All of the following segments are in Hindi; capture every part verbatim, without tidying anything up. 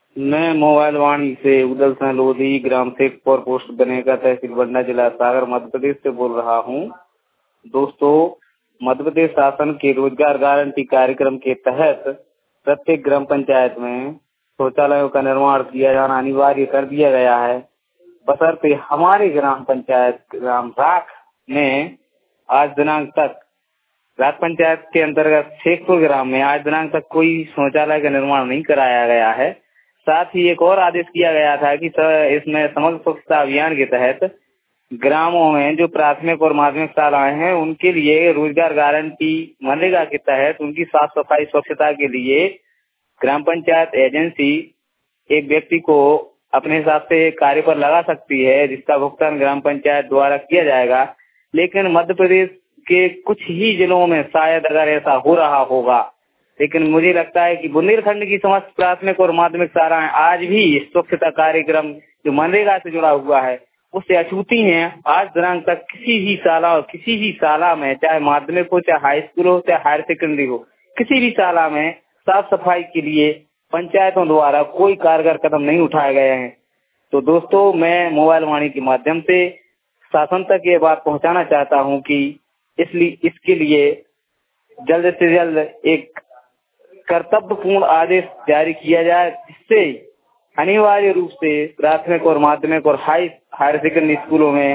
मैं मोबाइल वाणी से उदल सिंह लोधी ग्राम शेखपुर पोस्ट बनेगा तहसील बंडा जिला सागर मध्य प्रदेश से बोल रहा हूँ। दोस्तों, मध्य प्रदेश शासन के रोजगार गारंटी कार्यक्रम के तहत प्रत्येक ग्राम पंचायत में शौचालयों का निर्माण किया जाना अनिवार्य कर दिया गया है। बशर्ते हमारे ग्राम पंचायत ग्राम राख में आज दिनांक तक राख पंचायत के अंतर्गत शेखपुर ग्राम में आज दिनांक तक कोई शौचालय का निर्माण नहीं कराया गया है। साथ ही एक और आदेश किया गया था कि इसमें समग्र स्वच्छता अभियान के तहत ग्रामों में जो प्राथमिक और माध्यमिक शालाएं हैं उनके लिए रोजगार गारंटी मनरेगा के तहत उनकी साफ सफाई स्वच्छता के लिए ग्राम पंचायत एजेंसी एक व्यक्ति को अपने हिसाब से कार्य पर लगा सकती है, जिसका भुगतान ग्राम पंचायत द्वारा किया जाएगा। लेकिन मध्य प्रदेश के कुछ ही जिलों में शायद अगर ऐसा हो रहा होगा, लेकिन मुझे लगता है कि बुंदेलखंड की समस्त प्राथमिक और माध्यमिक शालाएं आज भी स्वच्छता कार्यक्रम जो मनरेगा से जुड़ा हुआ है उससे अछूती हैं। आज दिनांक तक किसी भी शाला और किसी भी शाला में, चाहे माध्यमिक हो, चाहे हाई स्कूल हो, चाहे हायर सेकेंडरी हो, किसी भी शाला में साफ सफाई के लिए पंचायतों द्वारा कोई कारगर कदम नहीं उठाए गए हैं। तो दोस्तों, मैं मोबाइल वाणी के माध्यम से शासन तक ये बात पहुंचाना चाहता हूं कि इसलिए इसके लिए जल्द से जल्द एक कर्तव्यपूर्ण आदेश जारी किया जाए, जिससे अनिवार्य रूप से प्राथमिक और माध्यमिक और हाई हायर सेकेंडरी स्कूलों में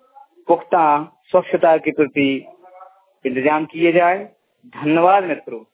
पुख्ता स्वच्छता के प्रति इंतजाम किए जाए। धन्यवाद मित्रों।